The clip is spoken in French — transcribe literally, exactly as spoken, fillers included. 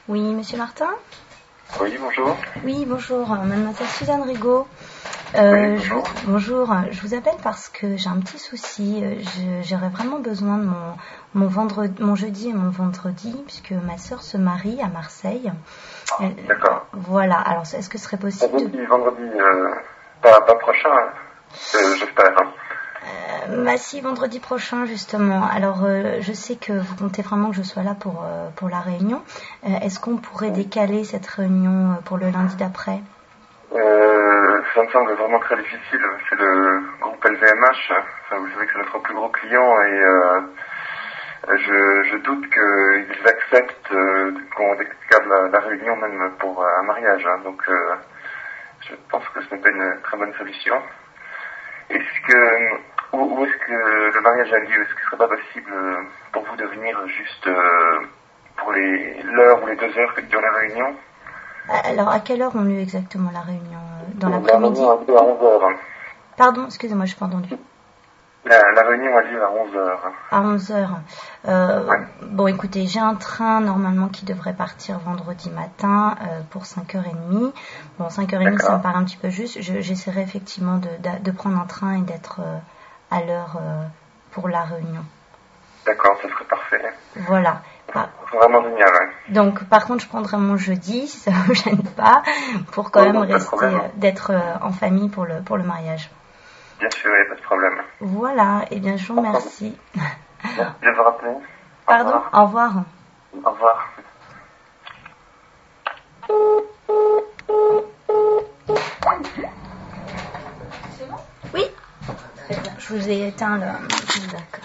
Oui, monsieur Martin? Oui, bonjour. Oui, bonjour, mademoiselle Suzanne Rigaud. Euh, Oui, bonjour. Je, bonjour, je vous appelle parce que j'ai un petit souci. Je- J'aurais vraiment besoin de mon, mon, vendredi, mon jeudi et mon vendredi, puisque ma sœur se marie à Marseille. Elle- D'accord. Voilà, alors est-ce que ce serait possible de... Vendredi, vendredi, euh, pas, pas prochain, hein. Euh, j'espère. Hein. Euh, bah si, vendredi prochain justement. Alors euh, je sais que vous comptez vraiment que je sois là pour, euh, pour la réunion. Euh, Est-ce qu'on pourrait décaler cette réunion euh, pour le lundi d'après? Euh, ça me semble vraiment très difficile. C'est le groupe L V M H. Enfin, vous savez que c'est notre plus gros client et euh, je, je doute qu'ils acceptent euh, qu'on décale la, la réunion même pour un mariage. Hein. Donc euh, je pense que ce n'est pas une très bonne solution. Est-ce que où, où est-ce que le mariage a lieu? Est-ce qu'il ne serait pas possible euh, pour vous de venir juste euh, pour les l'heure ou les deux heures que dure la réunion? Alors à quelle heure ont lieu exactement la réunion? euh, Dans La l'après-midi? réunion a lieu à onze heures. Pardon, excusez-moi, je n'ai pas entendu. La, la réunion a lieu à onze heures. À onze heures. Euh, Ouais. bon, écoutez, j'ai un train normalement qui devrait partir vendredi matin euh, pour cinq heures trente. Bon, cinq heures trente, ça me D'accord. paraît un petit peu juste. Je- J'essaierai effectivement de, de, de prendre un train et d'être euh, à l'heure euh, pour la réunion. D'accord, ça serait parfait. Voilà. Par- C'est vraiment génial. Ouais. Donc, par contre, je prendrai mon jeudi, si ça vous gêne pas, pour quand Oui, même non, pas de rester, problème. euh, d'être euh, en famille pour le, pour le mariage. Bien sûr, il n'y a pas de problème. Voilà, et bien je vous remercie. Merci de vous rappeler. Au Pardon, revoir. au revoir. Au revoir. Oui. Je vous ai éteint le... D'accord.